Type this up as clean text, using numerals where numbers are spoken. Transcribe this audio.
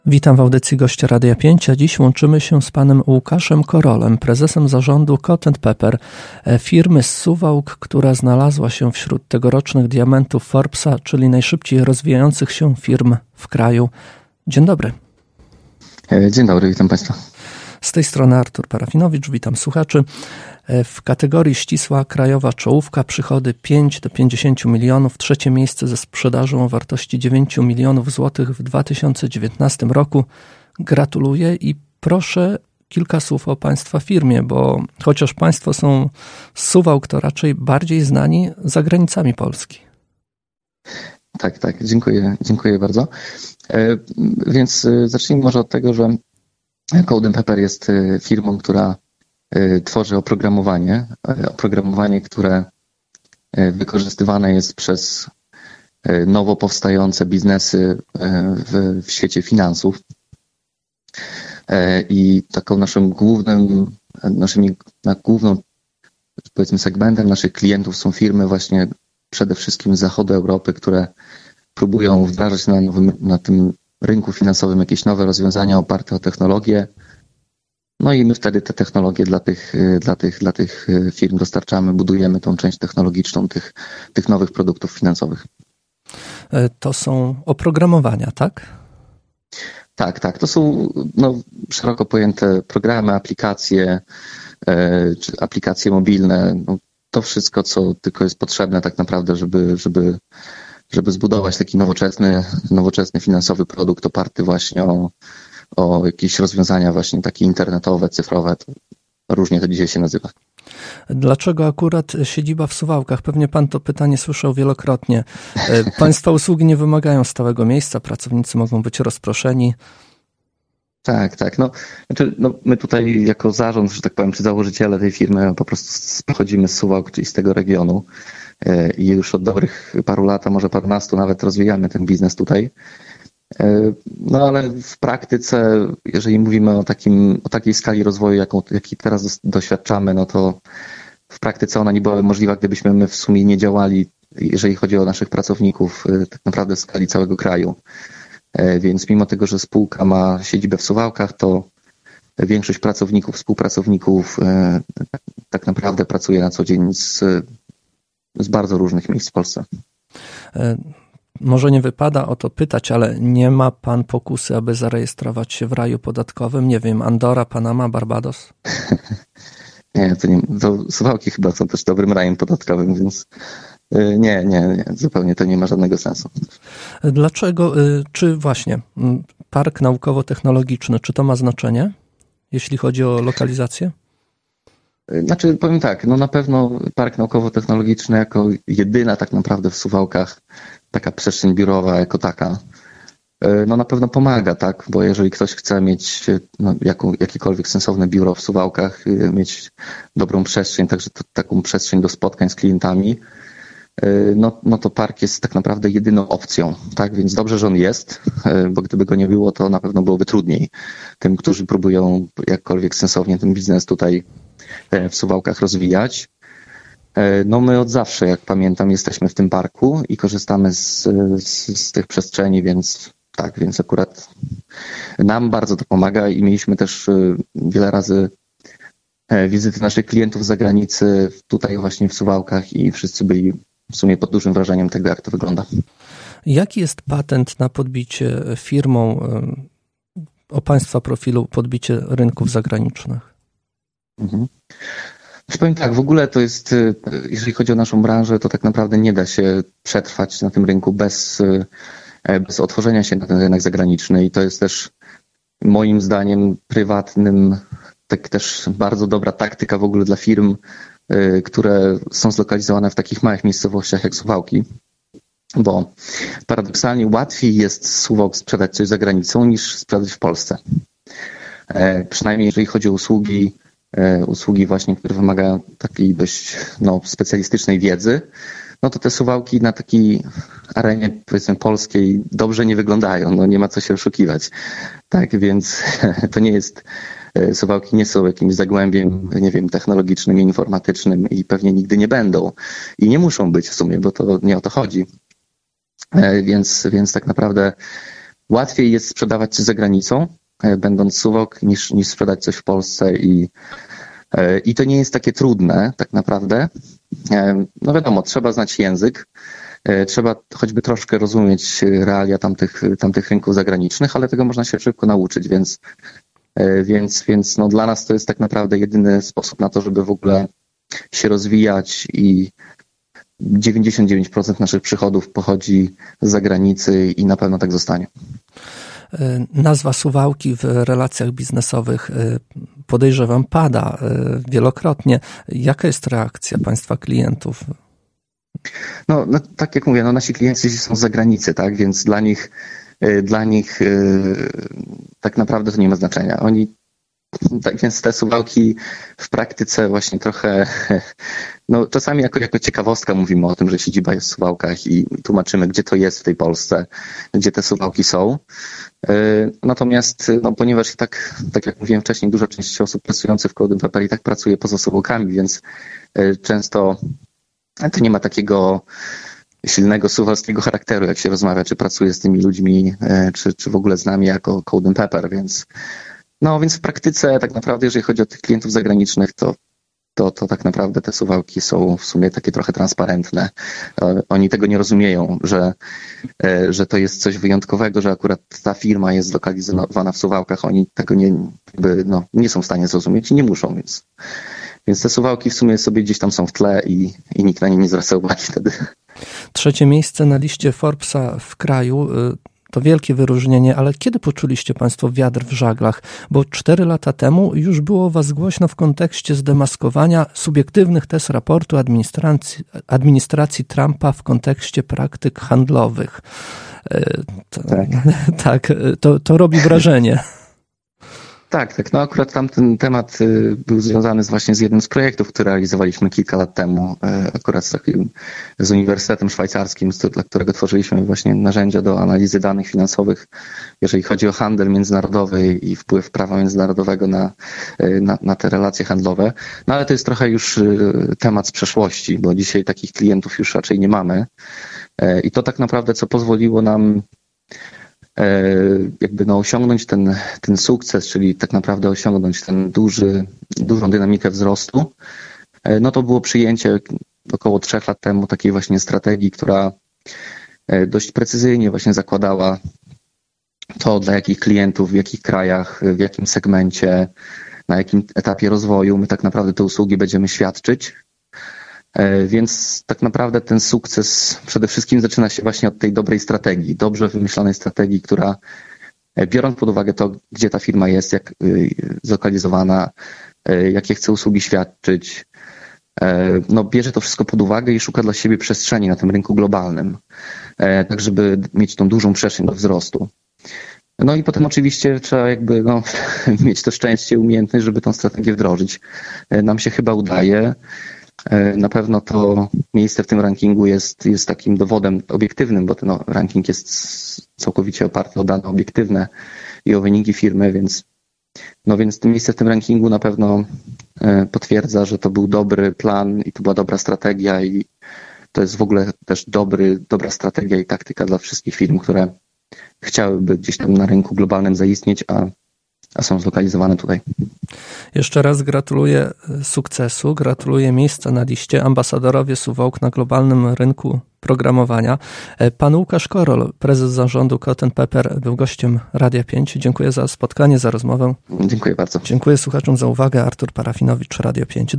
Witam w audycji gościa Radia 5, a dziś łączymy się z panem Łukaszem Korolem, prezesem zarządu Cotton Pepper, firmy z Suwałk, która znalazła się wśród tegorocznych diamentów Forbesa, czyli najszybciej rozwijających się firm w kraju. Dzień dobry. Dzień dobry, witam państwa. Z tej strony Artur Parafinowicz, witam słuchaczy. W kategorii ścisła krajowa czołówka, przychody 5 do 50 milionów, trzecie miejsce ze sprzedażą o wartości 9 milionów złotych w 2019 roku. Gratuluję i proszę kilka słów o państwa firmie, bo chociaż państwo są z Suwałk, to raczej bardziej znani za granicami Polski. Tak, dziękuję bardzo. Więc zacznijmy może od tego, że Cotton Pepper jest firmą, która tworzy oprogramowanie, które wykorzystywane jest przez nowo powstające biznesy w świecie finansów. I taką główną powiedzmy segmentem naszych klientów są firmy właśnie przede wszystkim z zachodu Europy, które próbują wdrażać na tym rynku finansowym jakieś nowe rozwiązania oparte o technologię. No i my wtedy te technologie dla tych firm dostarczamy, budujemy tą część technologiczną tych nowych produktów finansowych. To są oprogramowania, tak? Tak. To są szeroko pojęte programy, aplikacje, czy aplikacje mobilne. To wszystko, co tylko jest potrzebne tak naprawdę, żeby zbudować taki nowoczesny finansowy produkt oparty właśnie o jakieś rozwiązania właśnie takie internetowe, cyfrowe. Różnie to dzisiaj się nazywa. Dlaczego akurat siedziba w Suwałkach? Pewnie pan to pytanie słyszał wielokrotnie. Państwa usługi nie wymagają stałego miejsca, pracownicy mogą być rozproszeni. Tak. My tutaj jako zarząd, że tak powiem, czy założyciele tej firmy po prostu pochodzimy z Suwałk, czyli z tego regionu i już od dobrych paru lat, a może parunastu nawet rozwijamy ten biznes tutaj. No ale w praktyce, jeżeli mówimy o takiej skali rozwoju, jakiej teraz doświadczamy, no to w praktyce ona nie byłaby możliwa, gdybyśmy my w sumie nie działali, jeżeli chodzi o naszych pracowników, tak naprawdę w skali całego kraju. Więc mimo tego, że spółka ma siedzibę w Suwałkach, to większość współpracowników tak naprawdę pracuje na co dzień z bardzo różnych miejsc w Polsce. Może nie wypada o to pytać, ale nie ma pan pokusy, aby zarejestrować się w raju podatkowym? Nie wiem, Andora, Panama, Barbados? Nie, to Suwałki chyba są też dobrym rajem podatkowym, więc nie, zupełnie to nie ma żadnego sensu. Dlaczego, czy właśnie park naukowo-technologiczny, czy to ma znaczenie, jeśli chodzi o lokalizację? Znaczy, powiem tak, na pewno park naukowo-technologiczny jako jedyna tak naprawdę w Suwałkach taka przestrzeń biurowa jako taka, na pewno pomaga, tak, bo jeżeli ktoś chce mieć jakiekolwiek sensowne biuro w Suwałkach, mieć dobrą przestrzeń, także taką przestrzeń do spotkań z klientami, to park jest tak naprawdę jedyną opcją, tak, więc dobrze, że on jest, bo gdyby go nie było, to na pewno byłoby trudniej tym, którzy próbują jakkolwiek sensownie ten biznes tutaj w Suwałkach rozwijać. My od zawsze, jak pamiętam, jesteśmy w tym parku i korzystamy z tych przestrzeni, więc akurat nam bardzo to pomaga i mieliśmy też wiele razy wizyty naszych klientów z zagranicy tutaj właśnie w Suwałkach i wszyscy byli w sumie pod dużym wrażeniem tego, jak to wygląda. Jaki jest patent na podbicie firmą o państwa profilu, podbicie rynków zagranicznych? Powiem tak, w ogóle to jest, jeżeli chodzi o naszą branżę, to tak naprawdę nie da się przetrwać na tym rynku bez otworzenia się na ten rynek zagraniczny i to jest też moim zdaniem prywatnym, tak też bardzo dobra taktyka w ogóle dla firm, które są zlokalizowane w takich małych miejscowościach jak Suwałki, bo paradoksalnie łatwiej jest z Suwałk sprzedać coś za granicą niż sprzedać w Polsce. Przynajmniej jeżeli chodzi o usługi właśnie, które wymagają takiej dość specjalistycznej wiedzy, to te Suwałki na takiej arenie, powiedzmy, polskiej dobrze nie wyglądają, nie ma co się oszukiwać. Tak, więc to nie jest, Suwałki nie są jakimś zagłębiem, nie wiem, technologicznym, informatycznym i pewnie nigdy nie będą. I nie muszą być w sumie, bo to nie o to chodzi. Więc tak naprawdę łatwiej jest sprzedawać coś za granicą, będąc Suwałk, niż sprzedać coś w Polsce i to nie jest takie trudne tak naprawdę. No wiadomo, trzeba znać język, trzeba choćby troszkę rozumieć realia tamtych rynków zagranicznych, ale tego można się szybko nauczyć, więc no dla nas to jest tak naprawdę jedyny sposób na to, żeby w ogóle się rozwijać i 99% naszych przychodów pochodzi z zagranicy i na pewno tak zostanie. Nazwa Suwałki w relacjach biznesowych, podejrzewam, pada wielokrotnie. Jaka jest reakcja Państwa klientów? No tak jak mówię, nasi klienci są z zagranicy, tak, więc dla nich tak naprawdę to nie ma znaczenia. Tak więc te Suwałki w praktyce właśnie trochę, no czasami jako ciekawostka mówimy o tym, że siedziba jest w Suwałkach i tłumaczymy, gdzie to jest w tej Polsce, gdzie te Suwałki są. Natomiast, no ponieważ i tak jak mówiłem wcześniej, duża część osób pracujących w Golden Pepper i tak pracuje poza Suwałkami, więc często to nie ma takiego silnego suwalskiego charakteru, jak się rozmawia, czy pracuje z tymi ludźmi, czy w ogóle z nami jako Golden Pepper, więc w praktyce tak naprawdę, jeżeli chodzi o tych klientów zagranicznych, to tak naprawdę te Suwałki są w sumie takie trochę transparentne. Oni tego nie rozumieją, że to jest coś wyjątkowego, że akurat ta firma jest zlokalizowana w Suwałkach. Oni tego nie są w stanie zrozumieć i nie muszą, więc te Suwałki w sumie sobie gdzieś tam są w tle i nikt na nie nie zwraca uwagi wtedy. 3. miejsce na liście Forbesa w kraju. To wielkie wyróżnienie, ale kiedy poczuliście Państwo wiatr w żaglach? Bo 4 lata temu już było o Was głośno w kontekście zdemaskowania subiektywnych tez raportu administracji Trumpa w kontekście praktyk handlowych. To robi wrażenie. Tak. No akurat tamten temat był związany właśnie z jednym z projektów, który realizowaliśmy kilka lat temu, akurat z Uniwersytetem Szwajcarskim, dla którego tworzyliśmy właśnie narzędzia do analizy danych finansowych, jeżeli chodzi o handel międzynarodowy i wpływ prawa międzynarodowego na te relacje handlowe. No ale to jest trochę już temat z przeszłości, bo dzisiaj takich klientów już raczej nie mamy. I to tak naprawdę, co pozwoliło nam osiągnąć ten sukces, czyli tak naprawdę osiągnąć ten dużą dynamikę wzrostu, no to było przyjęcie około 3 lat temu takiej właśnie strategii, która dość precyzyjnie właśnie zakładała to, dla jakich klientów, w jakich krajach, w jakim segmencie, na jakim etapie rozwoju my tak naprawdę te usługi będziemy świadczyć. Więc tak naprawdę ten sukces przede wszystkim zaczyna się właśnie od tej dobrej strategii, dobrze wymyślonej strategii, która biorąc pod uwagę to, gdzie ta firma jest, jak zlokalizowana, jakie chce usługi świadczyć, bierze to wszystko pod uwagę i szuka dla siebie przestrzeni na tym rynku globalnym, tak żeby mieć tą dużą przestrzeń do wzrostu. No i potem oczywiście trzeba mieć to szczęście, umiejętność, żeby tą strategię wdrożyć. Nam się chyba udaje. Na pewno to miejsce w tym rankingu jest takim dowodem obiektywnym, bo ten ranking jest całkowicie oparty o dane obiektywne i o wyniki firmy, więc to miejsce w tym rankingu na pewno potwierdza, że to był dobry plan i to była dobra strategia i to jest w ogóle też dobra strategia i taktyka dla wszystkich firm, które chciałyby gdzieś tam na rynku globalnym zaistnieć, a są zlokalizowane tutaj. Jeszcze raz gratuluję sukcesu, gratuluję miejsca na liście. Ambasadorowie Suwałk na globalnym rynku programowania. Pan Łukasz Korol, prezes zarządu Cotton Pepper, był gościem Radia 5. Dziękuję za spotkanie, za rozmowę. Dziękuję bardzo. Dziękuję słuchaczom za uwagę. Artur Parafinowicz, Radio 5.